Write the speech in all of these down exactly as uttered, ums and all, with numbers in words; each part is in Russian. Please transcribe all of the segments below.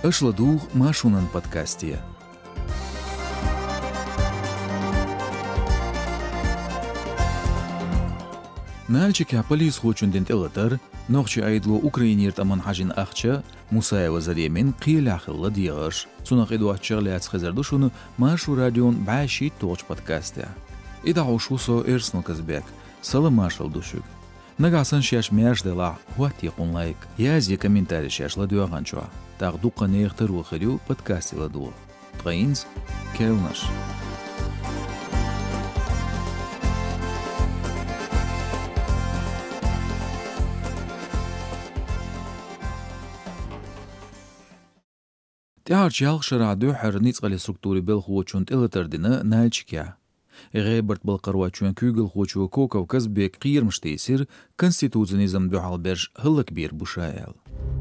أشلدوغ ما شونن بودكاستية. نالشكا بوليس خوچون دنت إلتر نوخشي أيدلو أوكرينيرت أمان حاجين أخشا موسى وزريمين قيل أخلا ديغش تونق إدو أتشغليات خزردوشون ماشو راديون بعشي توش بودكاستية. إذا عوشوسو إرسنو كزبيك سلام ماشل دوشوك. نغاسن شاش مياش دلا هواتي قون لايك يازي كومنتاري شاش لديو غانشوا تاغدو قنيغ ترو خريو بودكاستي لدو تغينز كيلنش تيارش يالخ راديو حرنيت قلي ستركتوري بالخوچون تلتردنا نالچكيا غيبرت بالقرواتشون كوغل خوچو كوكو كزبيك قير مشتيسير كونستيتوزيونيزم دو حالبرج هلا كبير بوشايل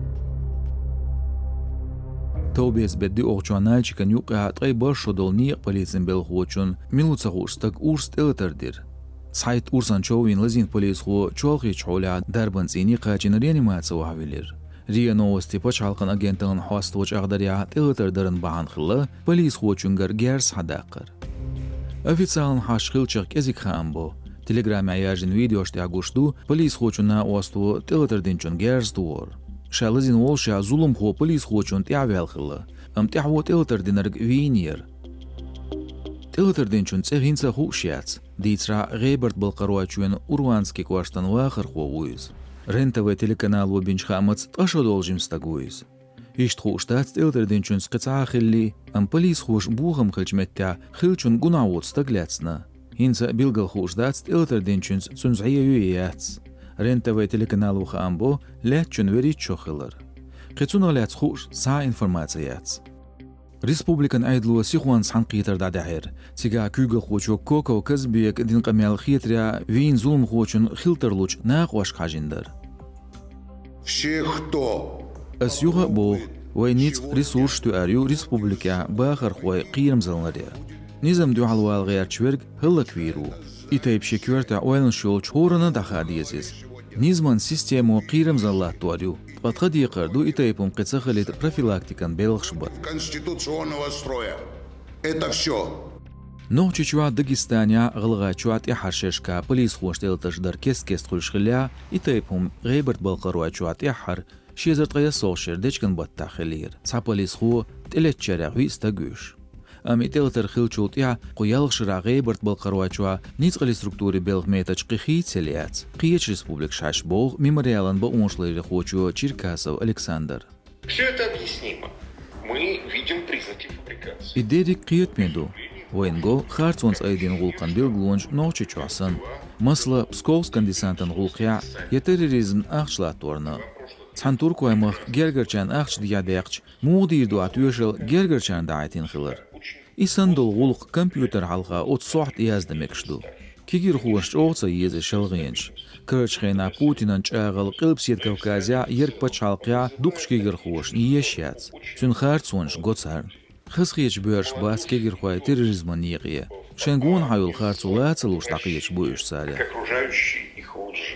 توبيز بدي اوغچوان نالچكا نيوقع طي برشو دولني بوليسن بالخوچون ميلوتسا غورستك اورست تلتردير سايت اورسان چوين لزين بوليس خو چولخي چولا دربنزيني قاچين ريانيماتسا وحويلير ريا نوستي باش حلقن اجنتن حواستوچ اغدريا تلتردرن بان خلا بوليس خوچونگر گيرس حداقر официалн хашхилчах язык хамбо телеграм аяжин видеош тягушту полис хочуна осту телтердинчон герстуор шалазин волша зулум хо полис хочун тявелхла ам тявот телтердинерг винер телтердинчон цегинца хушяц дитра реберт балқаруачуен урванский кваштан вахар ховуиз рентовый телеканал обинчхамац ташо должим стагуиз إيشت خوش تات تلتردينشون سقطع خلي أم بوليس خوش بوغم خلجمتع خلچون گناوت استقلاتنا هينسا بيلغل خوش تات تلتردينشون تنزعيه يويات رنتوي تلكنال وخامبو لاتشون وريتشو خلر قيتون لات خوش سا انفورماتيات ريسبوبليكان ايدلو سيخوان سحن قيتر دادعير تيغا كوغل خوشو كوكو كزبيك دين قميال خيتريا وين ظلم خوشون خلترلوش ناقواش خاجندر شيختو أسيوغا بو وينيت ريسورس تو أريو ريسبوبليكا باخر خوي قيرم زلنريا نظام دو حلوال غير تشورغ هلا كويرو إتايب شكورتا ويلن شول چورنا دخاديزيز نظام سيستيمو قيرم زلات تواريو بطخدي قردو إتايبهم قصخلت профилактикан белخشبت конституционного строя. Это все. نوچ چوا دغستانيا غلغا چوات يحرششكا بوليس خوشتل تشدر كيس كيس خلشخليا إتايبهم غيبرت بالقروا چوات يحر شيزرت غيا سوشر ديچكن بطاخلير صابوليس خو تلتشرغوي استغوش ام تلتر خلچوت يا قيالخ غيبرت بالقرواتشوا نيتقلي структури белгметач قيخيتليات قيچ республик шашбог мемориалан бо уншлери хочу Черкасов Александр. Все это объяснимо. Мы видим признаки фабрикации. Идерик قيتمدو وينغو خارتونس ايدين غولقان بيلغلونج نوچ چواسن масла псковскан десантан غولقيا يتريرизм ахшлаторна Цантурку аймах гергерчан ахч диадекч мудирду атюшел гергерчан даайтин хилер. Исандул гулк компьютер халга от сохт яздамекшду. Кигир хуаш оца езе шалгенч. Кырчхена Путинан чагыл кылпсет Кавказя ерк пачалкя духшкигир хуаш ниешяц. Цун харцунш гоцар. Хысхич бёрш бас кигир хуай терроризман ниге. Шенгун хаюл харцулац луш тақиеч буйш саре. Окружающие их лжи.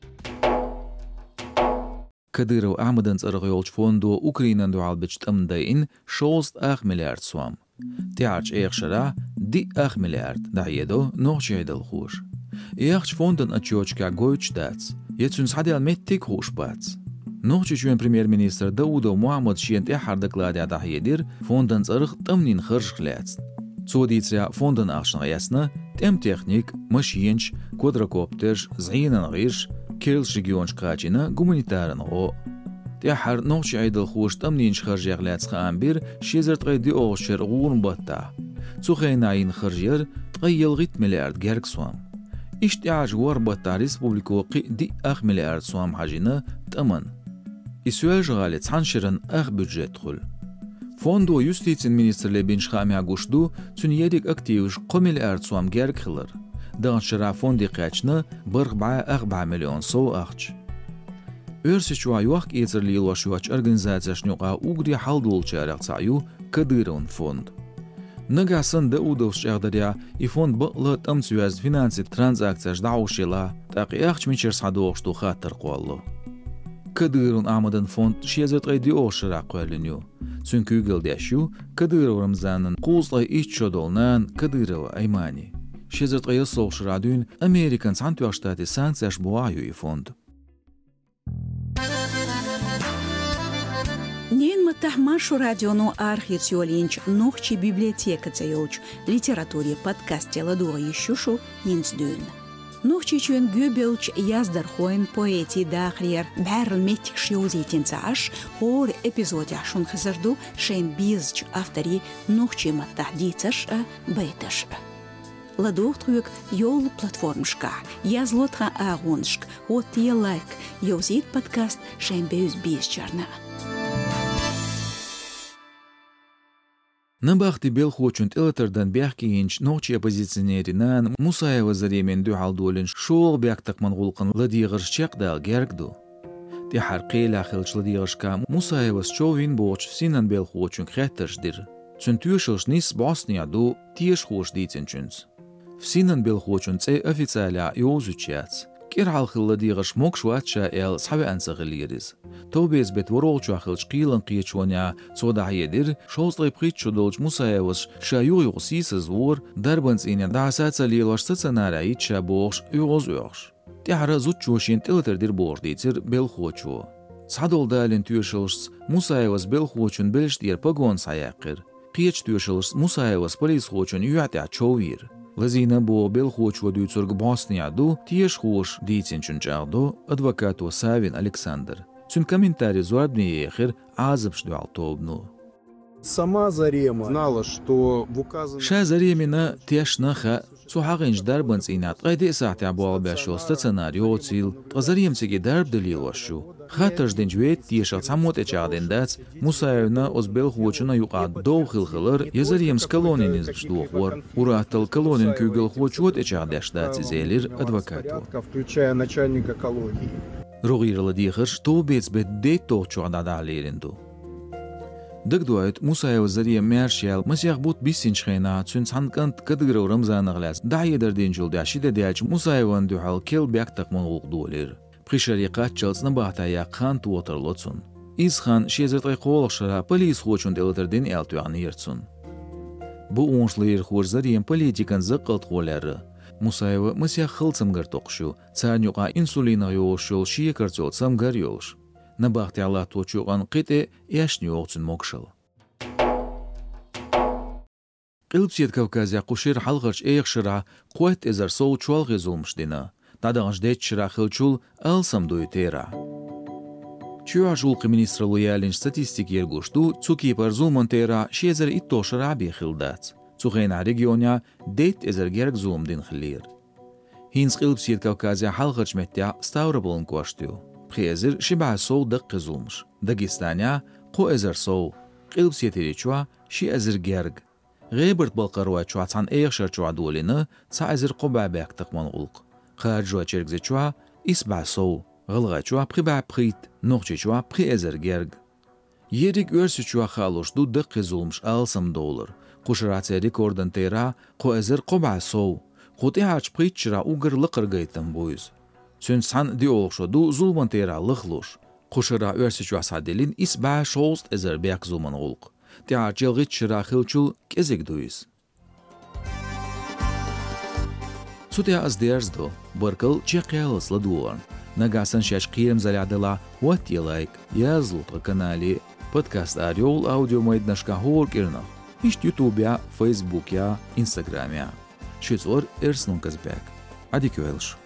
كديرو أعمدنس أرغيولش فوندو أوكرينان دو عالبتش تمدين شوست أخ مليارد سوام تيارج إيخ شرع دي أخ مليارد دعيدو نوغش يدل خوش إيخش فوندن أتشوشكا غويتش داتس يتسون سحدي المتك خوش باتس نوغش شوين بريمير مينيستر داودو محمد شينت إحار دقلادي دعيدير فوندنس أرغ تمنين خرش خلاتس تسوديتسيا فوندن أخشن غياسنا تم تخنيك ماشينش كودراكوبترش زعينن غيرش كيلش ريجيونش قاچينا гуманитарن غو تيحر نوچ عيدل خوش تمنين خرج يغلاتس خامبير شيزرت غيدي اوغشر غورن باتا تسوخيناين خرجير تغيل غيت مليارد جيرك سوام اشتعاج ور باتا ريسبوبليكو قي دي اخ مليارد سوام حاجينا تمن اسواج غالت حنشرن اخ بودجيت خل فوندو يستيتسن مينستر بنش خامي غوشدو تون يديك اكتيوش قمليارد سوام جيرك خلر دان شرا فوندي قاچنا برغبع أربعة مليون سو أخش. أرسي شوا يوحك إيتر ليلوا شواش أرغنزاتيا شنوقا أوغري حالدول شارع تسايو كديرون فوند. نغاسن داودوش أغدريا إفوند بقلا تمسوياز فينانسي ترانزاكتياش دعوشيلا تاقي أخش من شرس حدوغشتو خاطر قوالو. كديرون أعمدن فوند شيازت غيدي أوشرا قوالنيو. Çünkü gıldyaşu Kadyrov Ramzan'ın Quzlay iç çodolnan Kadyrova aymani. Şezertqaya soğuşradün Amerikan Santuaştati sanksiyaş boğayu fond. Нен матахмашу радиону архитсиолинч нохчи библиотека цеюч литературе подкасте ладуа ещушу инсдюн. Нохчи чуен гюбелч яздар хоен поэти дахриер бәрл метик шиозитин цааш хор эпизоде шун хазарду шен бизч автори нохчи маттахдицаш бейташ. Ладухтрук йол платформшка язлотха агуншк от лайк йозит подкаст шен беюз бизчарна. Набахти белхочунт элтердан бяхкинч ночи оппозиционеринан Мусаева заремен дюхалдолин шол бяктак мангулкан ладигыршчак дал гергду. Ти харқила хилч ладигыршка Мусаева счовин боч синан белхочун хэттершдир. Цунтюшылш нис Босниаду тиеш хош диценчунц. Всинан белхочун цэ официаля йозучац. كيرعال خلديغش موكش واتشا ال صحبي انسغليرز توبيز بيت وروغشو خلش قيلن قيچونيا صودا يدير شوز طيب قيچو دولج موسايوس شايو يغسيس زور دربنز إن دعسات سليلوش ستسنارا يتشا بوغش يغوز يغش تحرى زوتشوشين تلتر دير بورديتر بيلخوچو صحدول دالين تيوشلش موسايوس بيلخوچون بلش دير پاگون سايقر قيچ تيوشلش موسايوس بوليس خوچون يوعتع چووير Лазина бо белхочу дюцург Босниаду тиеш хош диценчунчардо адвокату Савин Александр. Цун комментарий зуадни ехер азыбш дуалтобну. Сама Зарема знала, что в указанном... Ша Заремина тешнаха цухагинж дарбанц инат гайди сахти абуал бяшо стационарио цил тазаремцеги дарб далилвашу. Хатаж денжвет тешал самот эчагден дац Мусаевна оз белхочуна юqad дов хилхилар язаремс колонин избштуохвар. Уратал колонин кюгел хочуот эчагдеш дац изелир адвокату. Включая начальника колонии. Рогирла дихер что бец бет дейто чуададалеринду. دقدوات موسى وزرية مارشال مسيح بوت بيسين شخينا تسون سانكانت كدغرو رمزان غلاس دعية دردين جول دعشيدة ديالج موسى واندو حال كيل بيكتق منغوق دولير بخشاريقات جلس نباحتا يا خان توتر لوتسون إز خان شيزرت غيقولغ شرا بوليس خوچون دلتردين إلتو عن يرتسون بو اونشلير خور زريم بوليتيكان زقلت غولر موسى ومسيح خلصمغر توقشو تسانيوقا إنسولين غيوشول شيكر تولسمغر يوش نباختي الله توچو عن قطع يشني وقتن موكشل. قلبسيت كوكازيا قشير حلغرش ايخ شرع قوات ازر سو چوال غزولمش دينا. دادغنش ديت شرع خلچول السم دوي تيرا. چوع جولق منيستر لويالنش ستاتيستيك يرگوشتو تسوكي برزولمن تيرا شيزر اتو شرع بي خلدات. تسوخينا ريجيونيا ديت ازر گرگ زولم دين خلير. هينس قلبسيت كوكازيا حلغرش متيا ستاوربلن كواشتو. خيزر شبع صو دق زومش داغستانيا قو ازر صو قلب سيتري چوا شي ازر گرگ غيبرت بالقروا چوا تان ايخشر چوا دولينا تا ازر قبع باكتق منغلق خارجوا چرگز چوا اسبع صو غلغا چوا بريبع بريت نوخچ چوا بري ازر گرگ يريك ورس چوا خالوش دو دق زومش السم دولار قشرات ريكوردن تيرا قو ازر قبع صو قوتي هاچ بريت چرا اوگر لقر گيتن بويز Çün san diolşo du zulman tera lıxluş. Quşara örsüç vasadelin isba şost ezer bek zulman olq. Tia jelgit çira xilçul kezek duyuz. Sutia az derzdo, barkal çeqyalas laduan. Nagasan şaş qiyem zaladela what you like. Yazlut kanali podcast Ariol audio maydnaşka hor kirna. İşt YouTube ya, Facebook ya, Instagram ya. Şüzor ersnun kazbek. Adi köelş.